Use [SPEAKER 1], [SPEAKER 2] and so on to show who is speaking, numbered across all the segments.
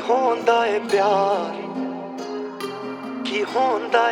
[SPEAKER 1] ਹੁੰਦਾ ਏ प्यार की ਹੁੰਦਾ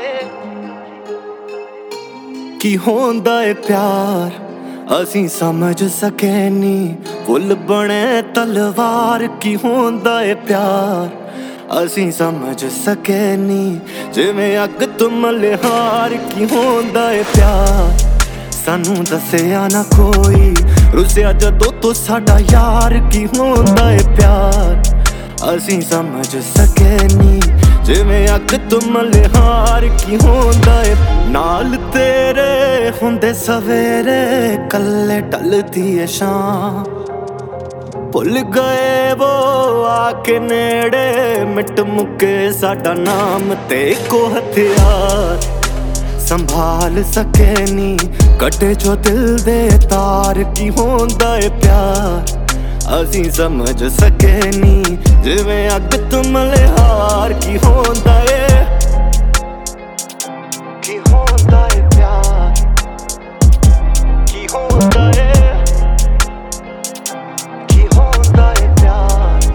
[SPEAKER 1] ਏ प्यार ਅਸੀਂ ਸਮਝ ਸਕੇ ਨੀ ਫੁੱਲ ਬਣੇ ਤਲਵਾਰ ਕੀ ਹੁੰਦਾ ਏ प्यार ਅਸੀਂ ਸਮਝ ਸਕੇ ਨੀ ਜਿਵੇਂ ਅੱਗ ਤੋਂ ਮਲਿਹਾਰ ਕੀ ਹੁੰਦਾ ਏ प्यार ਸਾਨੂੰ ਦੱਸਿਆ ਨਾ ਕੋਈ ਰੁੱਸਿਆ ਜਦੋਂ ਤੋਂ ਸਾਡਾ ਯਾਰ ਕੀ ਹੁੰਦਾ ਏ प्यार ਅਸੀਂ ਸਮਝ ਸਕੇ ਨੀ ਜਿਵੇਂ ਅੱਗ ਤੋਂ ਮਲਿਹਾਰ ਕੀ ਹੁੰਦਾ ਏ ਨਾਲ ਤੇਰੇ ਹੁੰਦੇ ਸਵੇਰੇ ਕੱਲੇ ਢਲਦੀ ਏ ਸ਼ਾਮ ਭੁੱਲ ਗਏ ਵੋ ਆ ਕੇ ਨੇੜੇ ਮਿਟ ਮੁੱਕੇ ਸਾਡਾ ਨਾਮ ਤੇ ਇੱਕੋ ਹਥਿਆਰ ਸੰਭਾਲ ਸਕੇ ਨੀ ਕੱਟੇ ਜੋ ਦਿਲ ਦੇ ਤਾਰ ਕੀ ਹੁੰਦਾ ਏ प्यार ਅਸੀਂ ਸਮਝ ਸਕੇ ਨੀ ਜਿਵੇਂ ਅੱਗ ਤੋਂ ਮਲਿਹਾਰ ਕੀ ਹੁੰਦਾ ਏ प्यार ਕੀ ਹੁੰਦਾ ਏ प्यार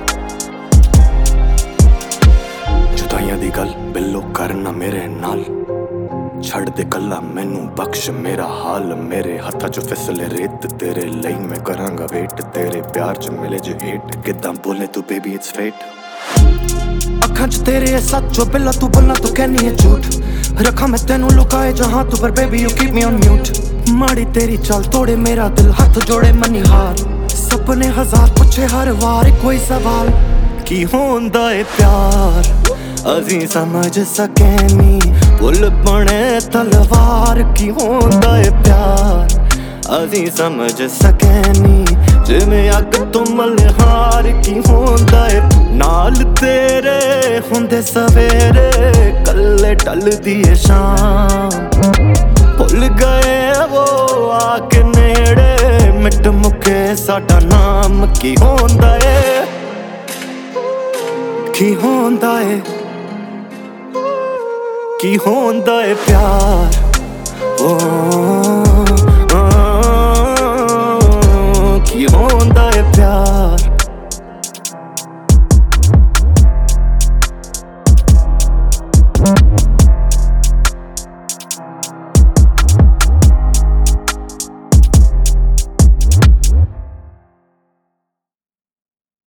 [SPEAKER 2] ਜੁਦਾਈਆਂ ਦੀ ਗੱਲ ਬਿੱਲੋ ਕਰਨਾ ਮੇਰੇ ਨਾਲ ਛੱਡ ਦੇ ਕੱਲਾ ਮੈਨੂੰ ਬਖਸ਼ ਮੇਰਾ ਹਾਲ ਮੇਰੇ ਹੱਥਾਂ 'ਚ ਫਿਸਲੇ ਰੇਤ ਤੇਰੇ ਲਈ ਮੈਂ ਕਰਾਂਗਾ ਵੇਟ ਤੇਰੇ ਪਿਆਰ 'ਚ ਮਿਲੇ ਜੇ ਹੇਟ ਕਿੱਦਾਂ ਬੋਲੇ ਤੂੰ ਬੇਬੀ ਇਟਸ ਫੇਟ
[SPEAKER 1] ਅੱਖਾਂ 'ਚ ਤੇਰੇ ਸੱਚੋ ਬਿੱਲਾ ਤੂੰ ਬੋਲਣਾ ਤੂੰ ਕਹਿਨੀ ਹੈ ਝੂਠ ਰੱਖਾਂ ਮੈਂ ਤੈਨੂੰ ਲੁਕਾਏ ਜਹਾਂ ਤੂੰ ਪਰ baby you keep me on mute ਮਾੜੀ ਤੇਰੀ ਚੱਲ ਤੋੜੇ ਮੇਰਾ ਦਿਲ ਹੱਥ ਜੋੜੇ ਮਨੀ ਹਾਰ ਸੁਪਨੇ ਹਜ਼ਾਰ ਪੁੱਛੇ ਹਰ ਵਾਰ ਕੋਈ ਸਵਾਲ ਕੀ ਹੁੰਦਾ ਏ प्यार ਅਸੀਂ ਸਮਝ ਸਕੇ ਨੀ ਫੁੱਲ ਬਣੇ ਤਲਵਾਰ ਕੀ ਹੁੰਦਾ ਏ प्यार ਅਸੀਂ ਸਮਝ ਸਕੇ ਨੀ ਜਿਵੇਂ ਅੱਗ ਤੋਂ ਮਲਿਹਾਰ ਕੀ ਹੁੰਦਾ ਏ ਨਾਲ ਤੇਰੇ ਹੁੰਦੇ ਸਵੇਰੇ ਕੱਲੇ ਢਲਦੀ ਏ ਸ਼ਾਮ ਭੁੱਲ ਗਏ ਵੋ ਆ ਕੇ ਨੇੜੇ ਮਿਟ ਮੁੱਕੇ ਸਾਡਾ ਨਾਮ ਕੀ ਹੁੰਦਾ ਏ ਕੀ ਹੁੰਦਾ ਏ ਕੀ ਹੁੰਦਾ ਏ प्यार ਕੀ ਹੁੰਦਾ ਏ प्यार